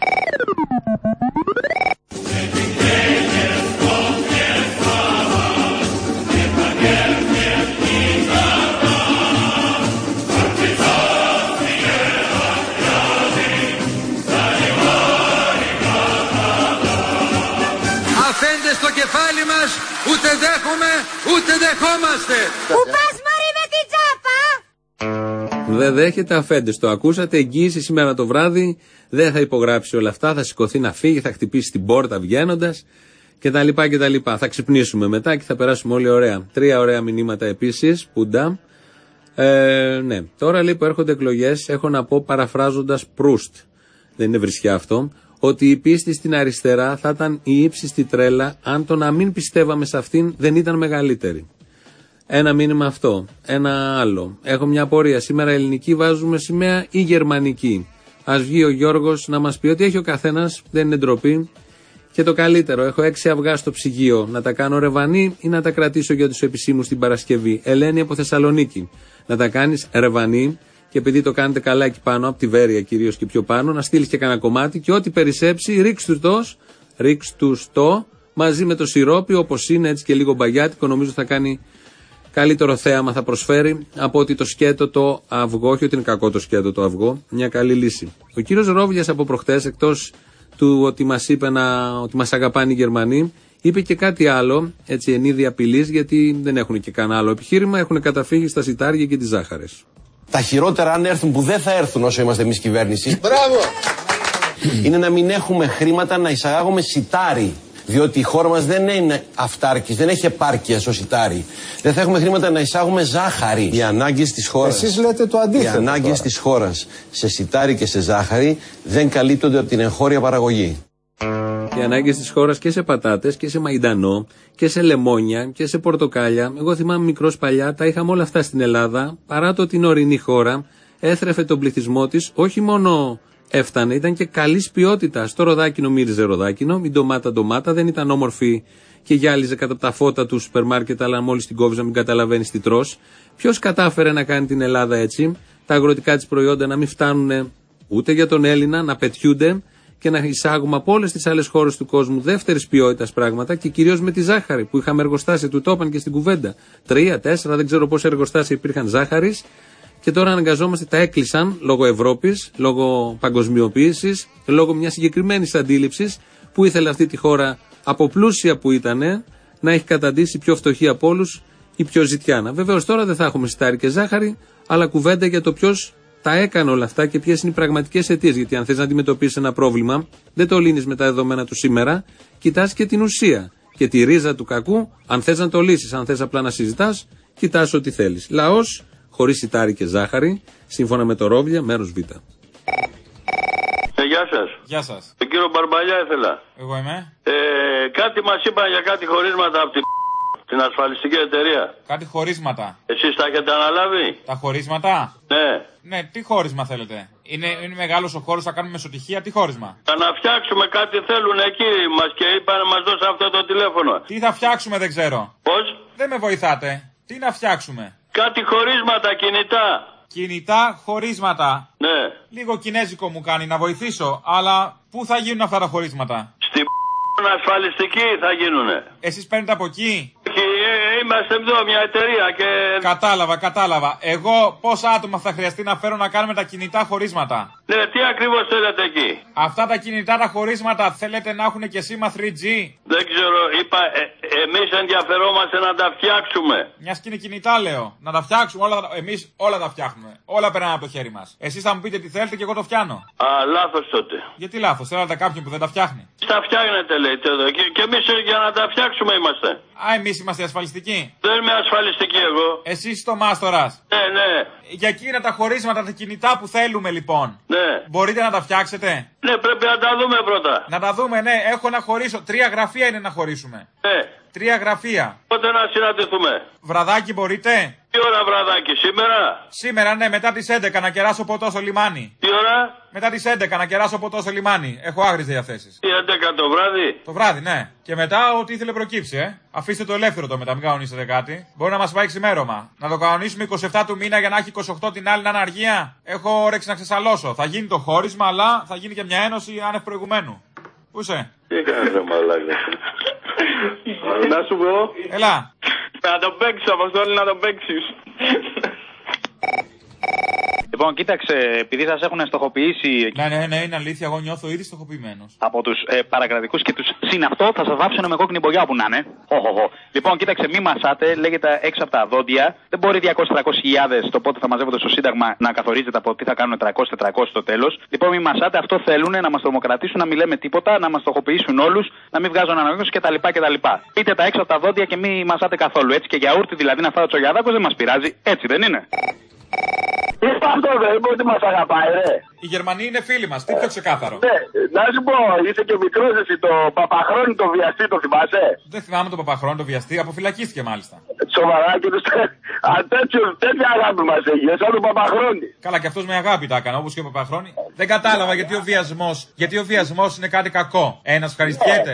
αφέντες στο κεφάλι μας, ούτε δέχομαι, ούτε δεχόμαστε. Πού πας μωρή με την τσάπα? Δεν δέχεται αφέντες, το ακούσατε, εγγύηση σήμερα το βράδυ, δεν θα υπογράψει όλα αυτά, θα σηκωθεί να φύγει, θα χτυπήσει την πόρτα βγαίνοντας κτλ. κτλ. Θα ξυπνήσουμε μετά και θα περάσουμε όλοι ωραία. Τρία ωραία μηνύματα επίσης, πούντα. Ε, ναι, τώρα λέει που έρχονται εκλογές, έχω να πω παραφράζοντας Προύστ, δεν είναι βρισιά αυτό, ότι η πίστη στην αριστερά θα ήταν η ύψιστη τρέλα αν το να μην πιστεύαμε σε αυτήν δεν ήταν μεγαλύτερη. Ένα μήνυμα αυτό. Ένα άλλο. Έχω μια απορία. Σήμερα ελληνική βάζουμε σημαία ή γερμανική? Ας βγει ο Γιώργος να μας πει ότι έχει ο καθένας, δεν είναι ντροπή. Και το καλύτερο, έχω έξι αυγά στο ψυγείο. Να τα κάνω ρεβανί ή να τα κρατήσω για τους επισήμους την Παρασκευή? Ελένη από Θεσσαλονίκη. Να τα κάνεις ρεβανί και επειδή το κάνετε καλά εκεί πάνω, από τη Βέρεια κυρίως και πιο πάνω, να στείλεις και κανένα κομμάτι και ό,τι περισσέψει, ρίξ' το, ρίξ' το μαζί με το σιρόπι όπως είναι, έτσι και λίγο μπαγιάτικο. Νομίζω θα κάνει καλύτερο θέαμα, θα προσφέρει από ότι το σκέτο το αυγό. Όχι ότι είναι κακό το σκέτο το αυγό, μια καλή λύση. Ο κύριος Ρόβλιας από προχτές, εκτός του ότι μας είπε να, ότι μας αγαπάνε οι Γερμανοί, είπε και κάτι άλλο, έτσι εν είδη απειλής, γιατί δεν έχουν και κανένα άλλο επιχείρημα, έχουν καταφύγει στα σιτάρια και τις ζάχαρες. Τα χειρότερα, αν έρθουν, που δεν θα έρθουν όσο είμαστε εμείς κυβέρνηση, μπράβο, είναι να μην έχουμε χρήματα να εισαγάγουμε σιτάρι. Διότι η χώρα μας δεν είναι αυτάρκης, δεν έχει επάρκεια στο σιτάρι. Δεν θα έχουμε χρήματα να εισάγουμε ζάχαρη. Οι ανάγκες της χώρας, εσείς λέτε το αντίθετο. Οι ανάγκες της χώρας σε σιτάρι και σε ζάχαρη δεν καλύπτονται από την εγχώρια παραγωγή. Οι ανάγκες της χώρας και σε πατάτες και σε μαϊντανό και σε λεμόνια και σε πορτοκάλια. Εγώ θυμάμαι μικρός παλιά, τα είχαμε όλα αυτά στην Ελλάδα. Παρά το την ορεινή χώρα, έθρεφε τον πληθυσμό της, όχι μόνο έφτανε, ήταν και καλής ποιότητας. Το ροδάκινο μύριζε ροδάκινο, η ντομάτα ντομάτα, δεν ήταν όμορφη και γυάλιζε κατά τα φώτα του σούπερ μάρκετ, αλλά μόλις την κόβεις να μην καταλαβαίνεις τι τρως. Ποιος κατάφερε να κάνει την Ελλάδα έτσι, τα αγροτικά της προϊόντα να μην φτάνουν ούτε για τον Έλληνα, να πετιούνται και να εισάγουμε από όλες τις άλλες χώρες του κόσμου δεύτερης ποιότητας πράγματα και κυρίως με τη ζάχαρη που είχαμε εργοστάσια, του το είπαν και στην κουβέντα. Τρία, τέσσερα, δεν ξέρω πόσα εργοστάσια υπήρχαν ζάχαρης. Και τώρα αναγκαζόμαστε, τα έκλεισαν λόγω Ευρώπης, λόγω παγκοσμιοποίησης, λόγω μιας συγκεκριμένης αντίληψης που ήθελε αυτή τη χώρα, από πλούσια που ήτανε, να έχει καταντήσει πιο φτωχή από όλους ή πιο ζητιάνα. Βεβαίως τώρα δεν θα έχουμε σιτάρι και ζάχαρη, αλλά κουβέντα για το ποιος τα έκανε όλα αυτά και ποιες είναι οι πραγματικές αιτίες. Γιατί αν θες να αντιμετωπίσεις ένα πρόβλημα, δεν το λύνεις με τα δεδομένα του σήμερα, κοιτάς και την ουσία και τη ρίζα του κακού. Αν θες να το λύσεις, αν θες απλά να συζητάς, κοιτάς ό,τι θέλεις. Λαός χωρίς σιτάρι και ζάχαρη, σύμφωνα με το Ρόβλια, μέρος Β. Ε, γεια σας. Γεια σας. Τον κύριο Μπαρμπαλιά ήθελα. Εγώ είμαι. Ε, κάτι μας είπαν για κάτι χωρίσματα από την, την ασφαλιστική εταιρεία. Κάτι χωρίσματα. Εσείς τα έχετε αναλάβει? Τα χωρίσματα? Ναι. Ναι, τι χώρισμα θέλετε? Είναι, είναι μεγάλος ο χώρος, θα κάνουμε μεσοτυχία, τι χώρισμα? Θα να φτιάξουμε κάτι θέλουν εκεί μας και είπαν να μας δώσει αυτό το τηλέφωνο. Τι θα φτιάξουμε δεν ξέρω. Πώς? Δεν με βοηθάτε. Τι να φτιάξουμε? Κάτι χωρίσματα, κινητά. Κινητά, χωρίσματα. Ναι. Λίγο κινέζικο μου κάνει να βοηθήσω, αλλά πού θα γίνουν αυτά τα χωρίσματα? Στην ασφαλιστική θα γίνουνε. Εσείς παίρνετε από εκεί? Όχι, ε, είμαστε εδώ μια εταιρεία και... Κατάλαβα, κατάλαβα. Εγώ πόσα άτομα θα χρειαστεί να φέρω να κάνουμε τα κινητά χωρίσματα? Ναι, τι ακριβώς θέλετε εκεί? Αυτά τα κινητά τα χωρίσματα θέλετε να έχουν και σήμα θρι τζι? Δεν ξέρω, είπα, ε, εμείς ενδιαφερόμαστε να τα φτιάξουμε. Μια και είναι κινητά λέω. Να τα φτιάξουμε, όλα, εμείς όλα τα φτιάχνουμε. Όλα περνάνε από το χέρι μας. Εσείς θα μου πείτε τι θέλετε και εγώ το φτιάνω. Α, λάθος τότε. Γιατί λάθος, θέλατε κάποιον που δεν τα φτιάχνει? Τα φτιάχνετε λέτε εδώ και, και εμείς για να τα φτιάξουμε είμαστε. Α, εμείς είμαστε ασφαλιστικοί. Δεν είμαι ασφαλιστική εγώ. Εσείς είστε ο μάστορας. Ναι, ναι. Για εκείνα τα χωρίσματα, τα κινητά που θέλουμε λοιπόν. Ναι. Μπορείτε να τα φτιάξετε? Ναι, πρέπει να τα δούμε πρώτα. Να τα δούμε, ναι. Έχω να χωρίσω. Τρία γραφεία είναι να χωρίσουμε. Ναι. Τρία γραφεία. Πότε να συναντηθούμε? Βραδάκι μπορείτε? Τι ώρα βραδάκι, σήμερα? Σήμερα, ναι, μετά τις έντεκα να κεράσω ποτό στο λιμάνι. Τι ώρα? Μετά τις έντεκα να κεράσω ποτό στο λιμάνι. Έχω άγριες διαθέσεις. Τι έντεκα το βράδυ? Το βράδυ, ναι. Και μετά ό,τι ήθελε προκύψει, ε. Αφήστε το ελεύθερο το μετά, μην κανονίσετε κάτι. Μπορεί να μας πάει ξημέρωμα. Να το κανονίσουμε είκοσι επτά του μήνα για να έχει είκοσι οκτώ την άλλη να είναι αργία. Έχω όρεξη να ξεσαλώσω. Θα γίνει το χώρισμα, αλλά θα γίνει και μια ένωση άνευ προηγουμένου. Πού είσαι? Τι κάνεις, μαλάκα? Να σου πω. Έλα. Να το παίξω, Αποστόλη, να το παίξεις. Λοιπόν, κοίταξε, επειδή σας έχουν στοχοποιήσει. Ναι, ναι, ναι, είναι αλήθεια, εγώ νιώθω ήδη στοχοποιημένος. Από τους ε, παρακρατικούς και τους συν αυτό θα σας βάψουν με κόκκινη μπογιά που να είναι. Οχοχο. Λοιπόν, κοίταξε, μη μασάτε, λέγεται έξω από τα δόντια. Δεν μπορεί διακόσιες με τριακόσιες χιλιάδες το πότε θα μαζεύονται στο Σύνταγμα να καθορίζεται από τι θα κάνουν τριακόσιες με τετρακόσιες στο τέλος. Λοιπόν, μη μασάτε, αυτό θέλουν να μας τρομοκρατήσουν, να μην λέμε τίποτα, να μας στοχοποιήσουν όλους, να μην βγάζουν αναγνώσεις κτλ. κτλ. Πείτε τα έξω από τα δόντια και μη μασάτε καθόλου. Έτσι και γιαούρτι δηλαδή να φάω ο Τσογιαδάκος δεν μας πειράζει. Έτσι δεν είναι. Είπα αυτό, δεν είπε ότι μας αγαπάει, ρε. Οι Γερμανοί είναι φίλοι μας, τι πιο ξεκάθαρο. Ναι, να σου πω, είσαι και μικρός εσύ, το Παπαχρόνη το βιαστή, το θυμάσαι? Δεν θυμάμαι το Παπαχρόνη το βιαστή, αποφυλακίστηκε μάλιστα. Σοβαρά και τους τέτοια αγάπη μας έγινε, σαν τον Παπαχρόνη. Καλά, και αυτός με αγάπη τα έκανε, όπως και ο Παπαχρόνη. Δεν κατάλαβα γιατί ο βιασμός, γιατί ο βιασμός είναι κάτι κακό. Ένας ευχαριστιέται.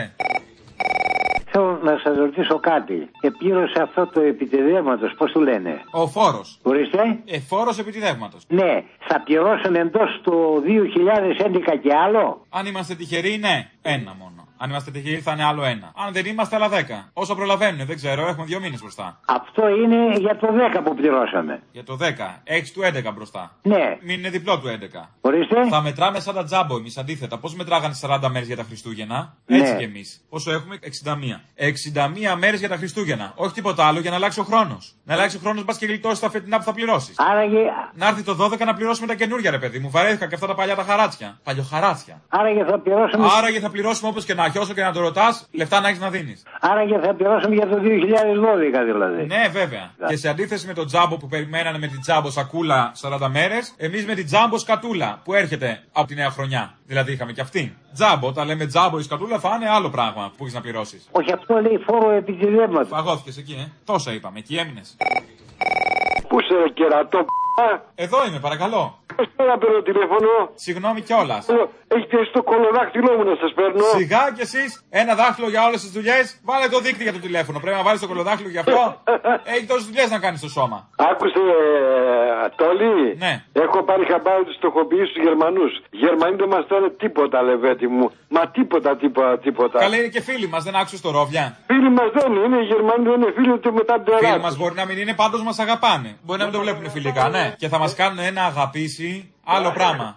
Θέλω να σας ρωτήσω κάτι. Επήρωσε αυτό το επιτεδεύματος, πώς το λένε? Ο φόρος. Ορίστε. Ε, φόρος επιτεδεύματος. Ναι, θα πληρώσουν εντός του δύο χιλιάδες έντεκα και άλλο. Αν είμαστε τυχεροί, ναι. Ένα μόνο. Αν είμαστε τυχεροί, θα είναι άλλο ένα. Αν δεν είμαστε, άλλα δέκα. Όσο προλαβαίνουν, δεν ξέρω, έχουμε δύο μήνες μπροστά. Αυτό είναι για το δέκα που πληρώσαμε. Για το δέκα. Έχεις του έντεκα μπροστά. Ναι. Μην είναι διπλό του έντεκα. Ορίστε. Θα μετράμε σαν τα τζάμπο εμείς αντίθετα. Πώς μετράγανε σαράντα μέρες για τα Χριστούγεννα? Ναι. Έτσι κι εμείς. Πόσο έχουμε? εξήντα μία. εξήντα μία μέρες για τα Χριστούγεννα. Όχι τίποτα άλλο για να αλλάξει ο χρόνος. Να αλλάξει ο χρόνος, μπας και γλιτώσει τα φετινά που θα πληρώσεις. Άραγε. Να έρθει το δώδεκα να πληρώσουμε τα καινούργια, ρε παιδί μου. Βαρέθηκα και αυτά τα παλιά τα χαράτσια. Παλιοχαράτσια. Άραγε θα πληρώσουμε. Άραγε θα πληρώσουμε όπως και να έχει, όσο και να το ρωτάς, λεφτά να έχεις να δίνεις. Άραγε θα πληρώσουμε για το δύο χιλιάδες δώδεκα δηλαδή. Ναι, βέβαια. Yeah. Και σε αντίθεση με τον τζάμπο που περιμένανε με την τζάμπο σακούλα σαράντα μέρες, εμείς με την τζάμπο σκατούλα που έρχεται από τη νέα χρονιά. Δηλαδή είχαμε και αυτή. Τζάμπο, όταν λέμε τζάμπο η σκατούλα θα είναι άλλο πράγμα που έχεις να πληρώσεις. Όχι, αυτό λέει φόρο επιτεδεύματος. Παγώθηκες εκεί, ε. Τόσα είπαμε, εκεί έμεινες. Πού σε κερατό π***? Εδώ είμαι, παρακαλώ. Πώς πέρα παίρνω τηλέφωνο? Συγγνώμη κιόλας. Έχετε στο κολοδάχτυλό μου να σας παίρνω. Σιγά κι εσείς, ένα δάχτυλο για όλες τις δουλειές. Βάλε το δίκτυο για το τηλέφωνο. Πρέπει να βάλεις το κολοδάχτυλο γι' αυτό. Έχει τόσες δουλειές να κάνεις στο σώμα. Άκουσε, Τόλι. Ναι. Έχω πάρει χαμπάρι τους στοχοποιήσεις τους Γερμανούς. Οι Γερμανοί δεν μας λένε τίποτα, λεβέτη μου. Μα τίποτα, τίποτα, τίποτα. Καλέ είναι και φίλοι μας, δεν άκουσες το Ρόβια. Φίλοι μας δεν είναι, οι Γερμανοί δεν είναι φίλοι ούτε μετά την Φίλοι μας μπορεί να μην είναι, πάντως μας αγαπάνε. Μπορεί να μην το βλέπουν φιλικά, ναι. Και θα μας κάνουν ένα αγαπήσει, άλλο πράγμα.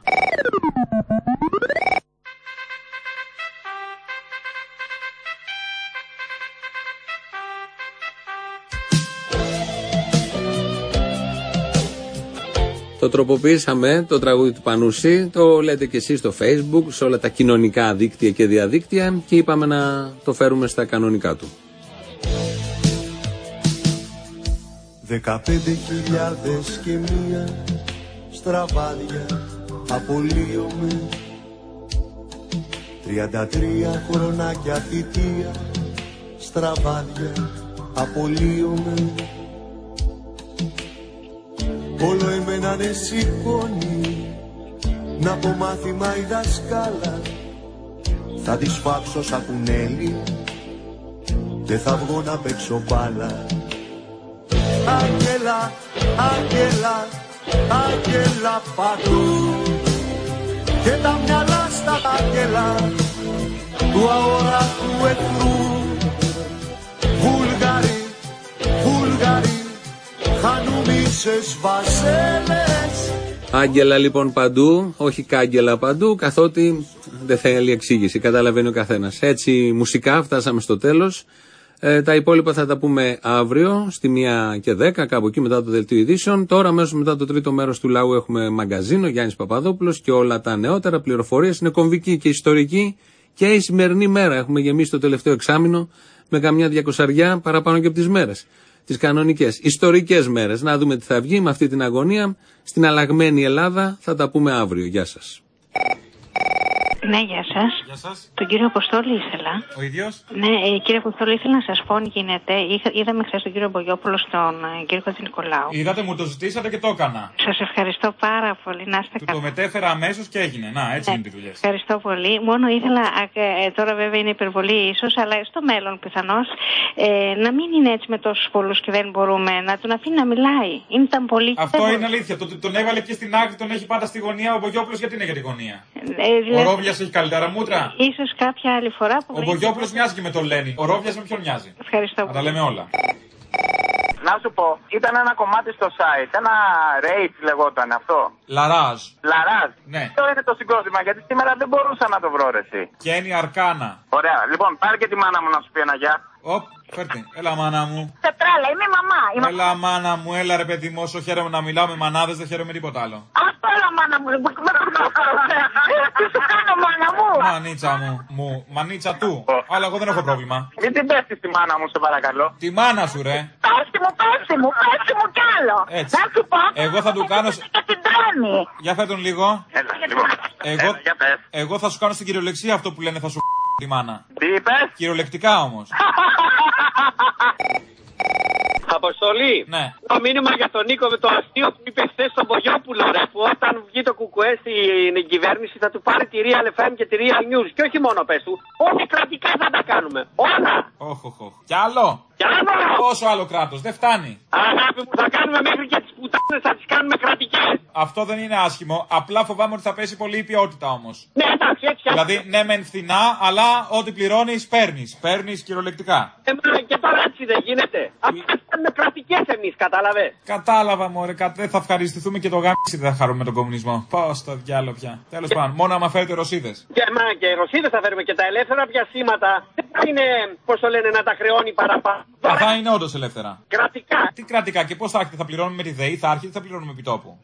Το τροποποιήσαμε το τραγούδι του Πανούση, το λέτε και εσείς στο Facebook, σε όλα τα κοινωνικά δίκτυα και διαδίκτυα και είπαμε να το φέρουμε στα κανονικά του. Δεκαπέντε χιλιάδες και μία στραβάδια απολύομαι, τριάντα τρία χρονάκια θητεία στραβάδια απολύομαι. Όλο εμένα ναι σηκώνει να πω μάθημα η δασκάλα, θα τη σφάξω σαν κουνέλι και θα βγω να παίξω μπάλα. Άγγελα, άγγελα, άγγελα παντού και τα μυαλά στα άγγελα του αόρατου εχθρού. Βούλγαροι, Βούλγαροι, χανουμίσες βασέλες. Άγγελα λοιπόν παντού, όχι κάγκελα παντού, καθότι δεν θέλει εξήγηση, καταλαβαίνει ο καθένας. Έτσι μουσικά φτάσαμε στο τέλος. Ε, τα υπόλοιπα θα τα πούμε αύριο στη μία και δέκα, κάπου εκεί μετά το δελτίο ειδήσεων. Τώρα, αμέσως μετά το τρίτο μέρος του λαού, έχουμε μαγκαζίνο, Γιάννης Παπαδόπουλος και όλα τα νεότερα, πληροφορίες. Είναι κομβική και ιστορική και η σημερινή μέρα. Έχουμε γεμίσει το τελευταίο εξάμηνο με καμιά διακοσαριά παραπάνω και από τις μέρες. Τις κανονικές, ιστορικές μέρες. Να δούμε τι θα βγει με αυτή την αγωνία. Στην αλλαγμένη Ελλάδα θα τα πούμε αύριο. Γεια σας. Ναι, γεια σας. Γεια σας. Τον κύριο Αποστόλη ήθελα. Ο ίδιος. Ναι, ε, κύριε Αποστόλη, ήθελα να σας πω αν γίνεται. Είχα, είδαμε χθες τον κύριο Μπογιόπουλο στον ε, κύριο Χατζηνικολάου. Είδατε, μου το ζητήσατε και το έκανα. Σας ευχαριστώ πάρα πολύ. Να είστε καλά. Του το μετέφερα αμέσως και έγινε. Να, έτσι ναι, είναι τη δουλειά. Ευχαριστώ πολύ. Μόνο ήθελα, ε, τώρα βέβαια είναι υπερβολή ίσως, αλλά στο μέλλον πιθανώς ε, να μην είναι έτσι με τόσους πολλούς και δεν μπορούμε να τον αφήνει να μιλάει. Ήταν πολύ. Αυτό είναι αλήθεια. Το, τον έβαλε και στην άκρη, τον έχει πάντα στη γωνία. Ο Μπογιόπουλος γιατί είναι για τη γωνία. Ε, δηλαδή... Ο Ρόβιας έχει καλύτερα μούτρα. Ίσως κάποια άλλη φορά που. Ο Μπογιόπουλος μοιάζει και με τον Λένι. Ο Ρόβιας με ποιον μοιάζει. Ευχαριστώ. Να τα λέμε όλα. Να σου πω, ήταν ένα κομμάτι στο site, ένα rage λεγόταν αυτό. Λαράζ. Λαράζ. Ναι. Ποιο είναι το συγκρότημα, γιατί σήμερα δεν μπορούσα να το βρω ρε εσύ. Κένι Αρκάνα. Ωραία, λοιπόν, πάρε και τη μάνα μου να σου πει ένα γεια. Οπ, φέρτε. Έλα μάνα μου. Σε τρέλα, είμαι μαμά. Είμαι... Έλα μάνα μου, έλα ρε παιδί μου, όσο χαίρομαι να μιλάω με μανάδες, δεν χαίρομαι τίποτα άλλο. Αυτό έλα μάνα μου. Τι σου κάνω μάνα μου. Μανίτσα μου, μου, μανίτσα του. Αλλά εγώ δεν έχω πρόβλημα. Μην την πέφτεις τη μάνα μου, σε παρακαλώ. Τη μάνα σου ρε. Πέφτει μου, πέφτει μου, πέφτει μου κι άλλο. Έτσι. Να σου πω. Εγώ θα του κάνω... Και την τρώνει. Για φέρ τον λίγο. Έλα, λοιπόν. Εγώ... Έλα, για πες. Εγώ θα σου κάνω στην κυριολεξία αυτό που λένε θα σου τη μάνα. Τι είπες? Κυριολεκτικά όμως. Αποστολή. Ναι. Το μήνυμα για τον Νίκο με το αστείο που είπε χθε στον Μπογιόπουλο, ρε, που όταν βγει το κουκουέ στην κυβέρνηση θα του πάρει τη Real εφ εμ και τη Real News. Και όχι μόνο πες του, όλοι κρατικά θα τα κάνουμε. Όλα. Όχ, όχ, όχ. Κι άλλο. Κι άλλο. Πόσο άλλο κράτος, δεν φτάνει. Αγάπη μου, θα κάνουμε μέχρι και τις πουτάνες θα τις κάνουμε κρατικές. Αυτό δεν είναι άσχημο. Απλά φοβάμαι ότι θα πέσει πολύ η ποιότητα όμως. Ναι, εντάξει, έτσι. Δηλαδή, ναι, μεν φθηνά, αλλά ό,τι πληρώνεις, παίρνεις. Παίρνεις κυριολεκτικά. Ε, και τώρα έτσι δεν γίνεται. Αυτά κάνουμε κρατικές εμείς, κατάλαβε. Κατάλαβα, μωρέ, κα... δεν θα ευχαριστηθούμε και το γάμιση δεν θα χαρούμε τον κομμουνισμό. Πώς το διάλογο πια. Τέλος πάντων, μόνο άμα φέρετε Ρωσίδες. Και, μα, και Ρωσίδες θα φέρουμε και τα ελεύθερα πιασίματα. Δεν θα είναι, πώς το λένε, να τα χρεώνει παραπάνω. Θα είναι όντως ελεύθερα. Κρατικά. Τι κρατικά και πώς θα έρχεται, θα πληρώνουμε με τη ΔΕΗ, θα έρχεται, θα πληρώνουμε επιτόπου.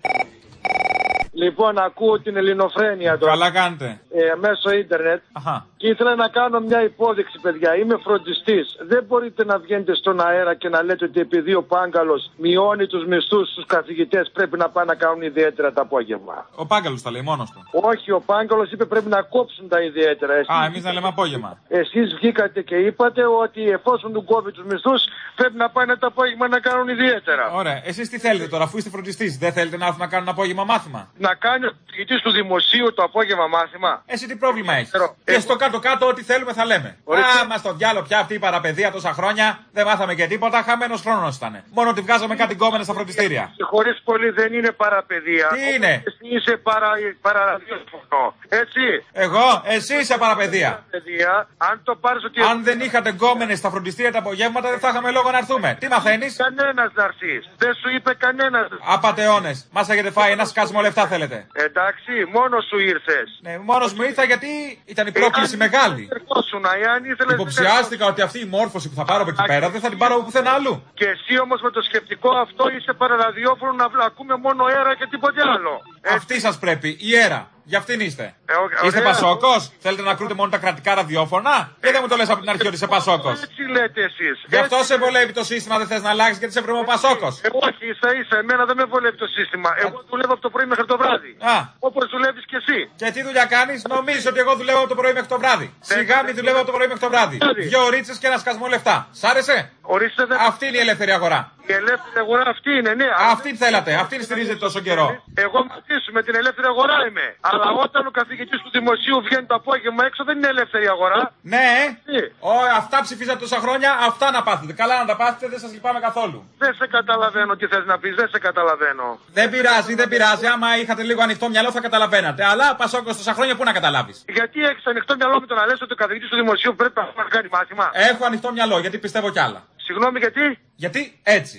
Λοιπόν, ακούω την ελληνοφρένεια τώρα. Καλά κάνετε. Ε, μέσω ίντερνετ. Αχα. Και ήθελα να κάνω μια υπόδειξη, παιδιά. Είμαι φροντιστής. Δεν μπορείτε να βγαίνετε στον αέρα και να λέτε ότι επειδή ο Πάγκαλος μειώνει τους μισθούς στους καθηγητές πρέπει να πάνε να κάνουν ιδιαίτερα το απόγευμα. Ο Πάγκαλος τα λέει μόνος του. Όχι, ο Πάγκαλος είπε πρέπει να κόψουν τα ιδιαίτερα. Εσείς... Α, εμείς να λέμε απόγευμα. Εσείς βγήκατε και είπατε ότι εφόσον του κόβει τους μισθούς πρέπει να πάνε το απόγευμα να κάνουν ιδιαίτερα. Ωραία. Εσείς τι θέλετε τώρα, αφού είστε φροντιστής, δεν θέλετε να έρθουν να κάνουν απόγευμα μάθημα. Να κάνει ο καθηγητής του δημοσίου το απόγευμα μάθημα. Εσύ τι πρόβλημα έχεις. Και στο κάτω-κάτω ό,τι θέλουμε θα λέμε. Ορίστε. Α, μας το διάλο πια αυτή η παραπαιδεία τόσα χρόνια. Δεν μάθαμε και τίποτα. Χαμένος χρόνος ήταν. Μόνο ότι βγάζαμε κάτι γκόμενες στα φροντιστήρια. Χωρίς πολύ δεν είναι παραπαιδεία. Τι είναι? Εσύ είσαι παρα... παραραδιόφωνο. Έτσι. Εγώ, εσύ είσαι παραπαιδεία. Παραπαιδεία. Αν το πάρεις ότι. Αν δεν είχατε γκόμενες στα φροντιστήρια τα απογεύματα δεν θα είχαμε λόγο να έρθουμε. Τι μαθαίνεις? Κανένας να έρθεις. Δεν σου είπε κανένας. Απατεώνες. Μας έχετε φάει ένα σκάσιμο λεφτά θέλετε. Εντάξει, μόνος σου ήρθες. Ναι, μόνος μου ήρθα γιατί ήταν η πρόκληση μεγάλη. Υποψιάστηκα ότι αυτή η μόρφωση που θα πάρω από εκεί πέρα δεν θα την πάρω από πουθενά αλλού. Και εσύ όμως με το σκεπτικό αυτό είσαι παραραδιόφωνο να ακούμε μόνο αέρα και τίποτε άλλο. Αυτή σας πρέπει, η αέρα. Γι' αυτήν είστε. Ε, ο, είστε ωραία. Πασόκος, θέλετε να κρούτε μόνο τα κρατικά ραδιόφωνα. Και δεν μου το λες από την αρχή ότι είσαι Πασόκος. Έτσι λέτε εσείς. Γι' αυτό έτσι... σε βολεύει το σύστημα, δεν θες να αλλάξεις γιατί σε βρούμε ο Πασόκος. Ε, όχι, ίσα ίσα, εμένα δεν με βολεύει το σύστημα. Εγώ δουλεύω από το πρωί μέχρι το βράδυ. Α. Όπως δουλεύεις και εσύ. Και τι δουλειά κάνεις, νομίζεις ότι εγώ δουλεύω από το πρωί μέχρι το βράδυ. Σιγά μην δουλεύω από το πρωί μέχρι το βράδυ. Δυο ρίτσες και ένα σκασμό λεφτά. Σ' άρεσε? Ορίστε, δεν... Αυτή είναι η ελεύθερη αγορά. Η ελεύθερη αγορά αυτή είναι, ναι. Αυτή θέλατε, αυτή στηρίζετε τόσο καιρό. Εγώ μαζί σου με την ελεύθερη αγορά είμαι. Αλλά όταν ο καθηγητής του δημοσίου βγαίνει το απόγευμα έξω δεν είναι ελεύθερη αγορά. Ναι, Ω, αυτά ψηφίζατε τόσα χρόνια, αυτά να πάθετε. Καλά να τα πάθετε, δεν σας λυπάμαι καθόλου. Δεν σε καταλαβαίνω τι θες να πεις, δεν σε καταλαβαίνω. Δεν πειράζει, δεν πειράζει. Άμα είχατε λίγο ανοιχτό μυαλό θα καταλαβαίνατε. Αλλά Πασόκος τόσα χρόνια πού να καταλάβεις. Γιατί έχεις ανοιχτό μυαλό με το να λες ότι ο καθηγητής του δημοσίου πρέπει να κάνει μάθημα. Έχω ανοιχτό μυαλό γιατί πιστεύω κι άλλα. Συγγνώμη γιατί? Γιατί έτσι.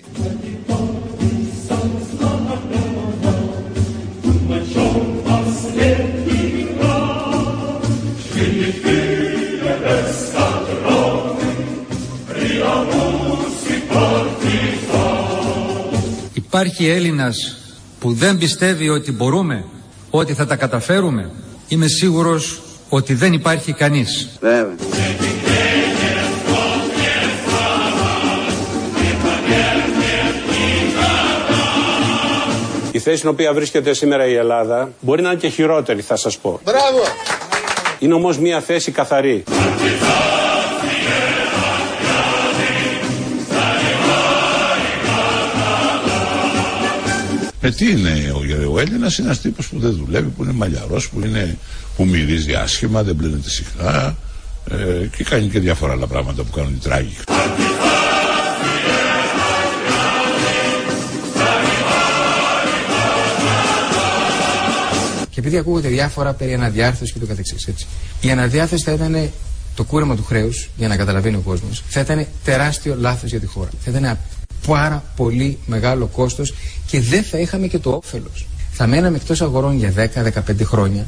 Υπάρχει Έλληνας που δεν πιστεύει ότι μπορούμε, ότι θα τα καταφέρουμε. Είμαι σίγουρος ότι δεν υπάρχει κανείς. Βέβαια. Η θέση στην οποία βρίσκεται σήμερα η Ελλάδα μπορεί να είναι και χειρότερη, θα σας πω. Μπράβο! Είναι όμως μια θέση καθαρή. Ε, τι είναι ο, ο Έλληνας, είναι ένας τύπος που δεν δουλεύει, που είναι μαλλιαρός, που, είναι, που μυρίζει άσχημα, δεν πλένεται συχνά ε, και κάνει και διάφορα άλλα πράγματα που κάνουν οι τράγοι. Και επειδή ακούγονται διάφορα περί αναδιάρθρωσης και το καθεξής, έτσι. Η αναδιάρθρωση θα ήταν το κούρεμα του χρέους, για να καταλαβαίνει ο κόσμος, θα ήταν τεράστιο λάθος για τη χώρα. Θα ήταν πάρα πολύ μεγάλο κόστος και δεν θα είχαμε και το όφελος. Θα μέναμε εκτός αγορών για δέκα με δεκαπέντε χρόνια.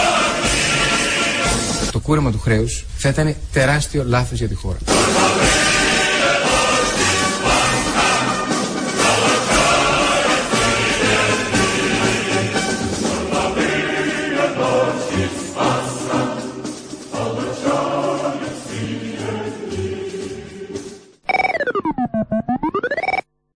Το κούρεμα του χρέους θα ήταν τεράστιο λάθος για τη χώρα.